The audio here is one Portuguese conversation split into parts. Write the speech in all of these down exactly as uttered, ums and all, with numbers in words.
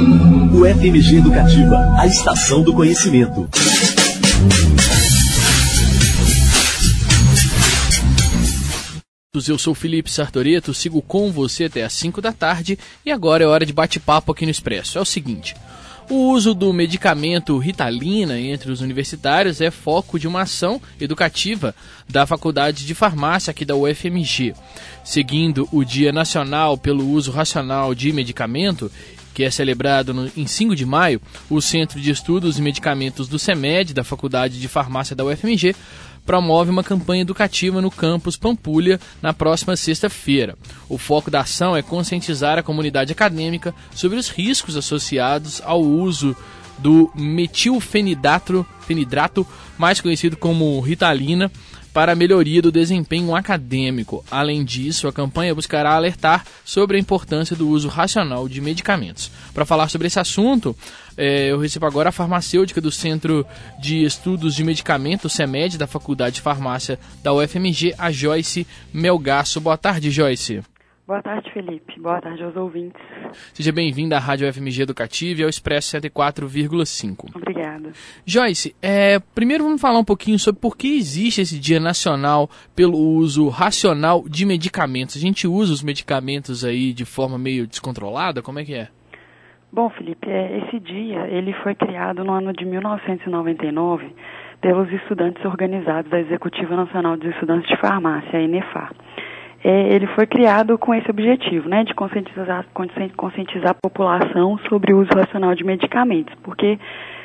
U F M G Educativa, a estação do conhecimento. Eu sou Felipe Sartoreto, sigo com você até às cinco da tarde e agora é hora de bate-papo aqui no Expresso. É o seguinte, o uso do medicamento Ritalina entre os universitários é foco de uma ação educativa da Faculdade de Farmácia aqui da U F M G. Seguindo o Dia Nacional pelo Uso Racional de Medicamento, que é celebrado no, em cinco de maio, o Centro de Estudos e Medicamentos do CEMED, da Faculdade de Farmácia da U F M G, promove uma campanha educativa no campus Pampulha na próxima sexta-feira. O foco da ação é conscientizar a comunidade acadêmica sobre os riscos associados ao uso do metilfenidato, fenidrato, mais conhecido como Ritalina, para a melhoria do desempenho acadêmico. Além disso, a campanha buscará alertar sobre a importância do uso racional de medicamentos. Para falar sobre esse assunto, é, eu recebo agora a farmacêutica do Centro de Estudos de Medicamentos, CEMED, da Faculdade de Farmácia da U F M G, a Joyce Melgaço. Boa tarde, Joyce. Boa tarde, Felipe. Boa tarde aos ouvintes. Seja bem-vinda à Rádio U F M G Educativa e ao Expresso cento e quatro vírgula cinco. Obrigada. Joyce, é, primeiro vamos falar um pouquinho sobre por que existe esse Dia Nacional pelo uso racional de medicamentos. A gente usa os medicamentos aí de forma meio descontrolada? Como é que é? Bom, Felipe, esse dia ele foi criado no ano de mil novecentos e noventa e nove pelos estudantes organizados da Executiva Nacional dos Estudantes de Farmácia, a ENEFAR. Ele foi criado com esse objetivo, né, de conscientizar, conscientizar a população sobre o uso racional de medicamentos, porque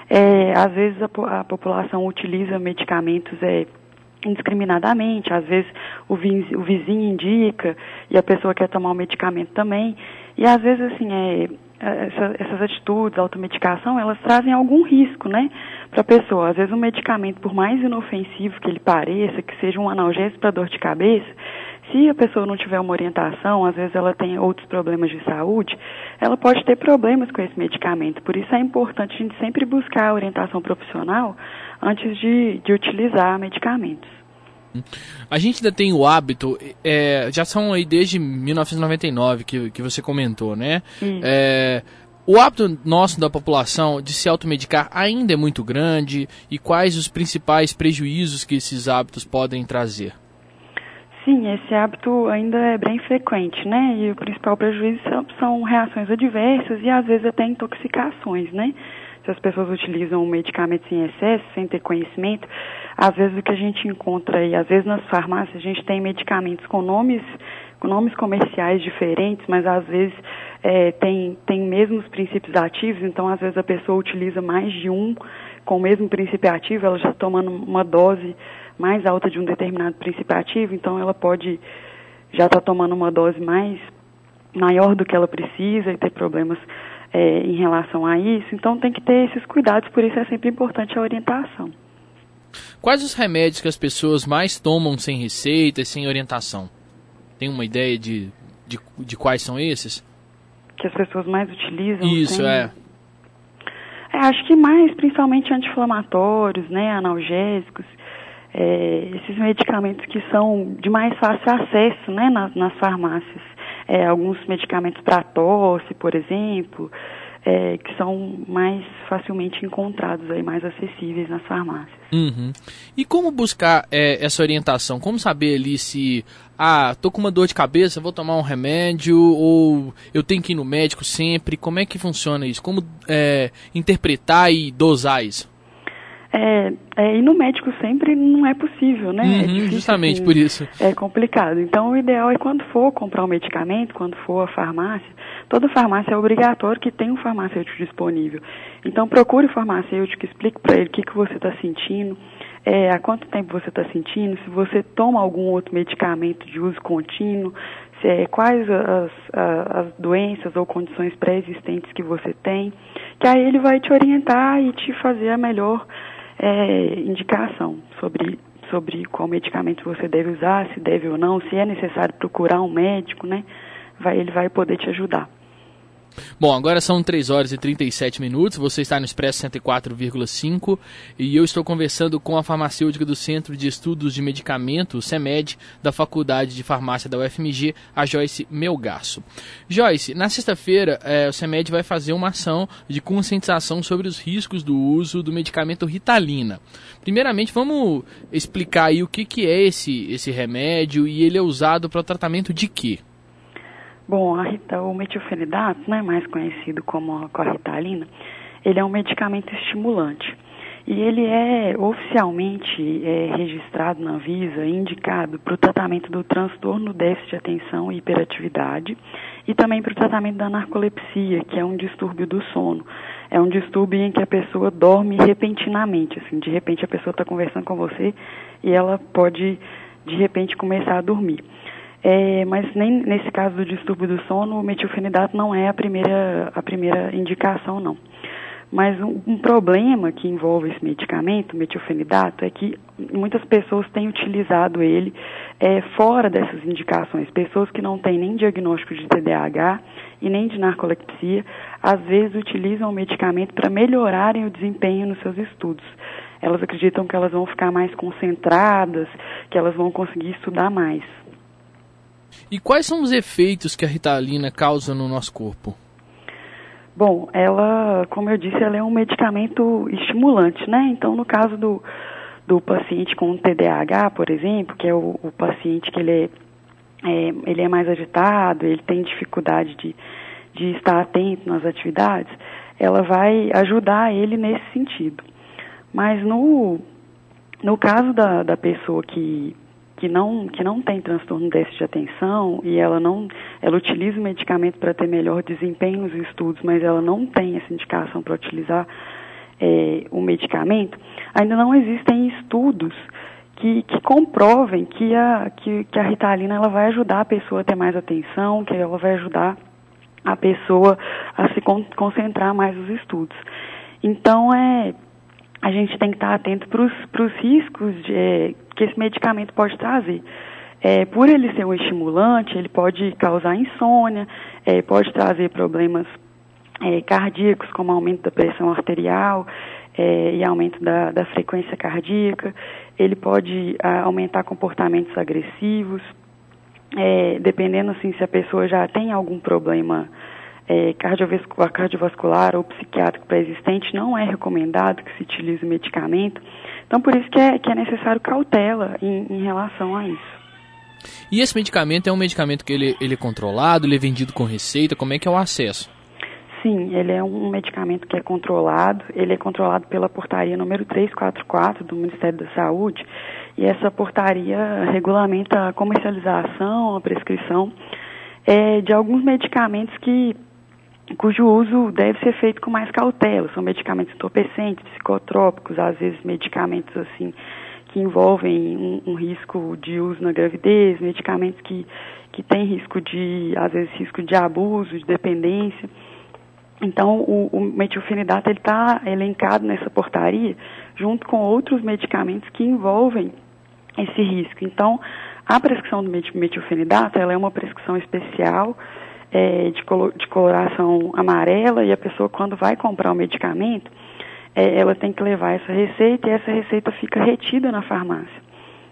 é, às vezes a, a população utiliza medicamentos é, indiscriminadamente, às vezes o vizinho, o vizinho indica e a pessoa quer tomar o medicamento também, e às vezes assim, é, essa, essas atitudes, a automedicação, elas trazem algum risco, né, para a pessoa. Às vezes um medicamento, por mais inofensivo que ele pareça, que seja um analgésico para dor de cabeça, se a pessoa não tiver uma orientação, às vezes ela tem outros problemas de saúde, ela pode ter problemas com esse medicamento. Por isso é importante a gente sempre buscar a orientação profissional antes de, de utilizar medicamentos. A gente ainda tem o hábito, é, já são aí desde mil novecentos e noventa e nove que, que você comentou, né? É, o hábito nosso da população de se automedicar ainda é muito grande e quais os principais prejuízos que esses hábitos podem trazer? Sim, esse hábito ainda é bem frequente, né? E o principal prejuízo são, são reações adversas e às vezes até intoxicações, né? Se as pessoas utilizam medicamentos em excesso, sem ter conhecimento, às vezes o que a gente encontra aí, às vezes nas farmácias a gente tem medicamentos com nomes, com nomes comerciais diferentes, mas às vezes é, tem, tem mesmo os princípios ativos, então às vezes a pessoa utiliza mais de um com o mesmo princípio ativo, ela já tomando uma dose mais alta de um determinado princípio ativo, então ela pode já estar tá tomando uma dose mais maior do que ela precisa e ter problemas é, em relação a isso. Então tem que ter esses cuidados, por isso é sempre importante a orientação. Quais os remédios que as pessoas mais tomam sem receita e sem orientação? Tem uma ideia de, de, de quais são esses? Que as pessoas mais utilizam? Isso, sem... é. é. Acho que mais, principalmente anti-inflamatórios, né, analgésicos, É, esses medicamentos que são de mais fácil acesso, né, nas, nas farmácias. É, alguns medicamentos para tosse, por exemplo, é, que são mais facilmente encontrados, aí, mais acessíveis nas farmácias. Uhum. E como buscar é, essa orientação? Como saber ali se, ah, tô com uma dor de cabeça, vou tomar um remédio, ou eu tenho que ir no médico sempre? Como é que funciona isso? Como é, interpretar e dosar isso? É, é, ir no médico sempre não é possível, né? Uhum, é difícil, justamente assim, por isso. É complicado. Então, o ideal é quando for comprar um medicamento, quando for à farmácia, toda farmácia é obrigatório que tenha um farmacêutico disponível. Então, procure o farmacêutico, explique para ele o que, que você está sentindo, é, há quanto tempo você está sentindo, se você toma algum outro medicamento de uso contínuo, se, é, quais as, as, as doenças ou condições pré-existentes que você tem, que aí ele vai te orientar e te fazer a melhor É, indicação sobre, sobre qual medicamento você deve usar, se deve ou não, se é necessário procurar um médico, né? Vai, ele vai poder te ajudar. Bom, agora são três horas e trinta e sete minutos, você está no Expresso cento e quatro vírgula cinco e eu estou conversando com a farmacêutica do Centro de Estudos de Medicamento, o CEMED, da Faculdade de Farmácia da U F M G, a Joyce Melgaço. Joyce, na sexta-feira é, o CEMED vai fazer uma ação de conscientização sobre os riscos do uso do medicamento Ritalina. Primeiramente, vamos explicar aí o que, que é esse, esse remédio e ele é usado para o tratamento de quê? Bom, a Rita, o metilfenidato, né, mais conhecido como a Ritalina, ele é um medicamento estimulante. E ele é oficialmente é, registrado na Anvisa e indicado para o tratamento do transtorno déficit de atenção e hiperatividade e também para o tratamento da narcolepsia, que é um distúrbio do sono. É um distúrbio em que a pessoa dorme repentinamente, assim, de repente a pessoa está conversando com você e ela pode, de repente, começar a dormir. É, mas nem nesse caso do distúrbio do sono, o metilfenidato não é a primeira, a primeira indicação, não. Mas um, um problema que envolve esse medicamento, o metilfenidato, é que muitas pessoas têm utilizado ele é, fora dessas indicações. Pessoas que não têm nem diagnóstico de T D A H e nem de narcolepsia, às vezes utilizam o medicamento para melhorarem o desempenho nos seus estudos. Elas acreditam que elas vão ficar mais concentradas, que elas vão conseguir estudar mais. E quais são os efeitos que a Ritalina causa no nosso corpo? Bom, ela, como eu disse, ela é um medicamento estimulante, né? Então, no caso do, do paciente com T D A H, por exemplo, que é o, o paciente que ele é, é, ele é mais agitado, ele tem dificuldade de, de estar atento nas atividades, ela vai ajudar ele nesse sentido. Mas no, no caso da, da pessoa que... que não, que não tem transtorno déficit de atenção e ela não, ela utiliza o medicamento para ter melhor desempenho nos estudos, mas ela não tem essa indicação para utilizar é, o medicamento, ainda não existem estudos que, que comprovem que a, que, que a Ritalina ela vai ajudar a pessoa a ter mais atenção, que ela vai ajudar a pessoa a se con- concentrar mais nos estudos. Então, é... a gente tem que estar atento para os riscos de, é, que esse medicamento pode trazer. É, por ele ser um estimulante, ele pode causar insônia, é, pode trazer problemas é, cardíacos, como aumento da pressão arterial é, e aumento da, da frequência cardíaca. Ele pode a, aumentar comportamentos agressivos, é, dependendo assim, se a pessoa já tem algum problema É, cardiovascular, cardiovascular ou psiquiátrico pré-existente, não é recomendado que se utilize o medicamento. Então, por isso que é, que é necessário cautela em, em relação a isso. E esse medicamento é um medicamento que ele, ele é controlado, ele é vendido com receita, como é que é o acesso? Sim, ele é um medicamento que é controlado, ele é controlado pela portaria número trezentos e quarenta e quatro do Ministério da Saúde, e essa portaria regulamenta a comercialização, a prescrição é, de alguns medicamentos que cujo uso deve ser feito com mais cautela. São medicamentos entorpecentes, psicotrópicos, às vezes medicamentos assim que envolvem um, um risco de uso na gravidez, medicamentos que, que têm risco de, às vezes, risco de abuso, de dependência. Então, o, o metilfenidato está elencado nessa portaria junto com outros medicamentos que envolvem esse risco. Então, a prescrição do metilfenidato, ela é uma prescrição especial, É, de, colo- de coloração amarela, e a pessoa, quando vai comprar o medicamento, é, ela tem que levar essa receita e essa receita fica retida na farmácia.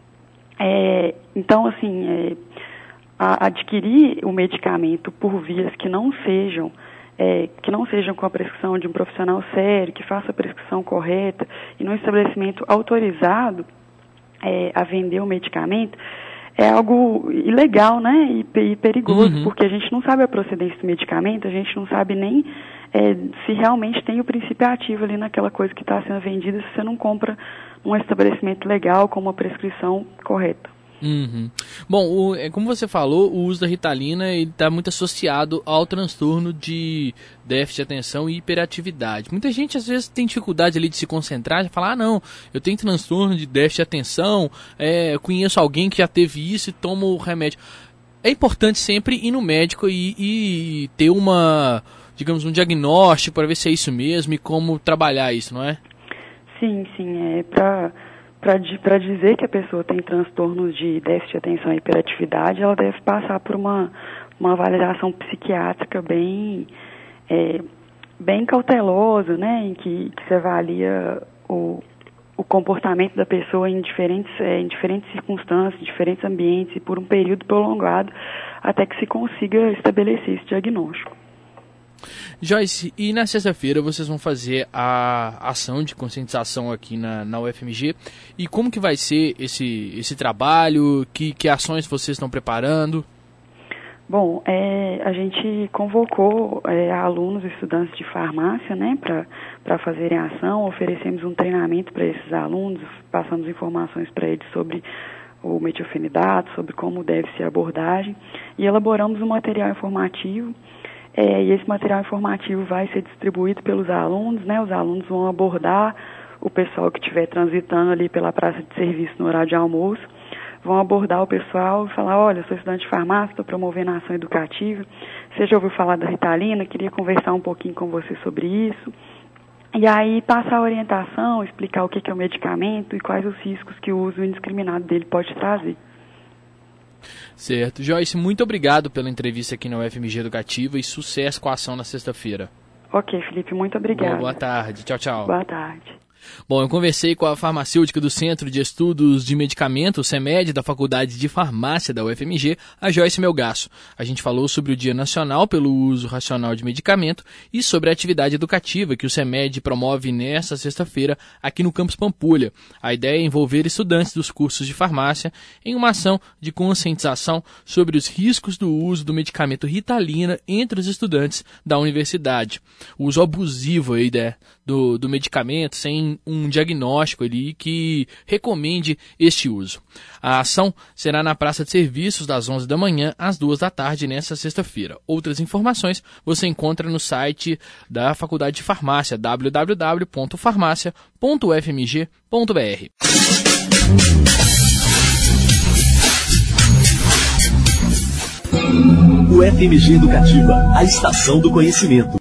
É, então, assim, é, a, adquirir o medicamento por vias que não sejam, é, que não sejam com a prescrição de um profissional sério, que faça a prescrição correta e num estabelecimento autorizado é, a vender o medicamento, é algo ilegal, né, e, e perigoso, uhum. Porque a gente não sabe a procedência do medicamento, a gente não sabe nem é, se realmente tem o princípio ativo ali naquela coisa que está sendo vendida, se você não compra um estabelecimento legal com uma prescrição correta. Uhum. Bom, o, é, como você falou, o uso da Ritalina está muito associado ao transtorno de déficit de atenção e hiperatividade. Muita gente às vezes tem dificuldade ali de se concentrar, de falar, ah não, eu tenho transtorno de déficit de atenção, é, eu conheço alguém que já teve isso e toma o remédio. É importante sempre ir no médico e, e ter uma, digamos, um diagnóstico para ver se é isso mesmo e como trabalhar isso, não é? Sim, sim, é para... Para dizer que a pessoa tem transtornos de déficit de atenção e hiperatividade, ela deve passar por uma, uma avaliação psiquiátrica bem, é, bem cauteloso, né, em que, que se avalia o, o comportamento da pessoa em diferentes, é, em diferentes circunstâncias, diferentes ambientes e por um período prolongado até que se consiga estabelecer esse diagnóstico. Joyce, e na sexta-feira vocês vão fazer a ação de conscientização aqui na, na U F M G, e como que vai ser esse, esse trabalho, que, que ações vocês estão preparando? Bom, é, a gente convocou é, alunos e estudantes de farmácia, né, para fazerem ação, oferecemos um treinamento para esses alunos, passamos informações para eles sobre o metilfenidato, sobre como deve ser a abordagem, e elaboramos um material informativo. É, e esse material informativo vai ser distribuído pelos alunos, né? Os alunos vão abordar o pessoal que estiver transitando ali pela praça de serviço no horário de almoço, vão abordar o pessoal e falar, olha, eu sou estudante de farmácia, estou promovendo a ação educativa, você já ouviu falar da Ritalina, queria conversar um pouquinho com você sobre isso. E aí passar a orientação, explicar o que é o medicamento e quais os riscos que o uso indiscriminado dele pode trazer. Certo. Joyce, muito obrigado pela entrevista aqui na U F M G Educativa e sucesso com a ação na sexta-feira. Ok, Felipe, muito obrigado. Boa, boa tarde. Tchau, tchau. Boa tarde. Bom, eu conversei com a farmacêutica do Centro de Estudos de Medicamentos, CEMED, da Faculdade de Farmácia da U F M G, a Joyce Melgaço. A gente falou sobre o Dia Nacional pelo Uso Racional de Medicamento e sobre a atividade educativa que o CEMED promove nesta sexta-feira aqui no Campus Pampulha. A ideia é envolver estudantes dos cursos de farmácia em uma ação de conscientização sobre os riscos do uso do medicamento Ritalina entre os estudantes da universidade. O uso abusivo aí, né, do, do medicamento sem um diagnóstico ali que recomende este uso. A ação será na Praça de Serviços das onze da manhã às duas da tarde nesta sexta-feira. Outras informações você encontra no site da Faculdade de Farmácia, w w w ponto farmácia ponto u f m g ponto b r. U F M G Educativa, a estação do conhecimento.